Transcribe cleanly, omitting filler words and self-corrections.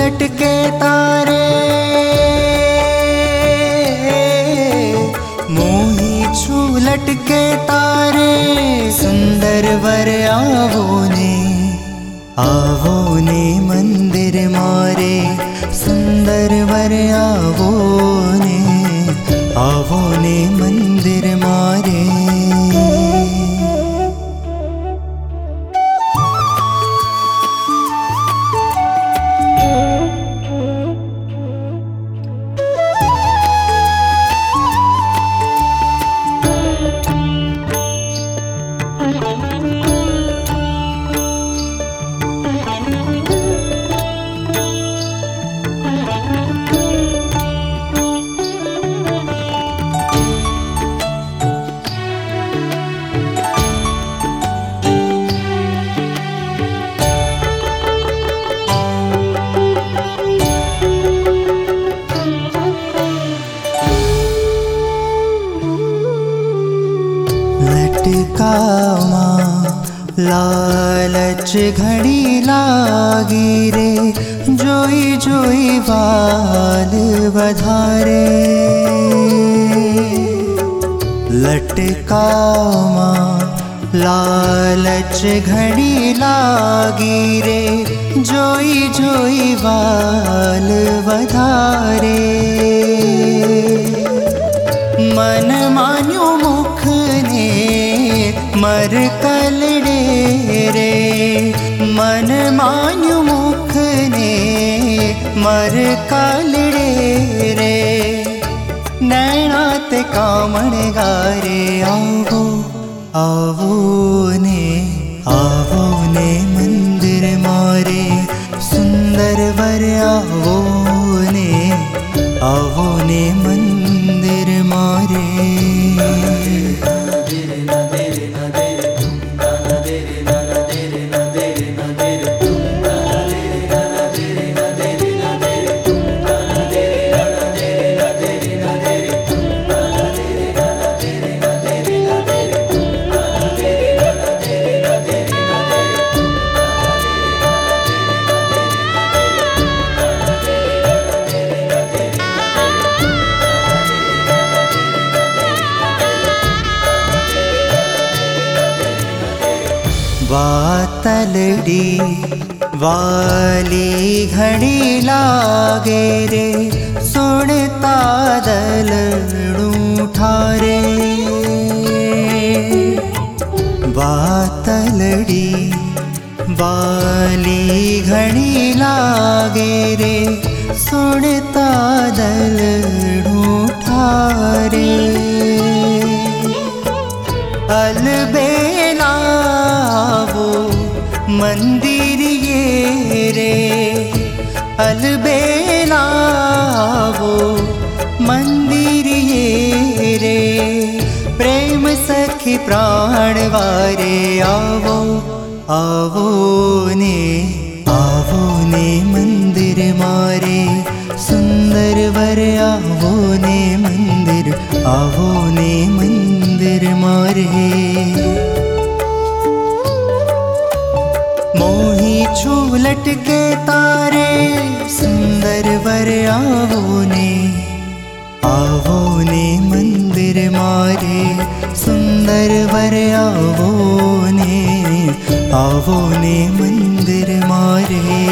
लटके तारे मोही छू लटके तारे सुंदर वर आवो ने मंदिर मारे सुंदर वर आवो ने मंदिर मारे। लटकावा लालच घड़ी लागी रे जोई जोई बाल बधारे। लटकावा लालच घड़ी लागी रे जोई जोई बाल बधारे। मन मान्यो मुख ने मर कलड़े रे मन मान्यो मुख ने मर कलड़े रे। नैना ते कामण गारे आवो ने मंदिर मारे सुंदर वर आवो ने मंदिर मारे। वातलड़ी वाली घड़ी लागे रे सुनता दलड़ू ठारे। वातलड़ी वाली घड़ी लागे रे सुनता दलड़ू ठारे। अलबेला वो मंदिर ये रे अलबेला वो मंदिर ये रे। प्रेम सखी प्राण वारे आवो ने मंदिर मारे सुंदर वर आवो ने मंदिर मारे। मोही छू लटके तारे सुंदर वर आवो ने मंदिर मारे सुंदर वर आवो ने मंदिर मारे।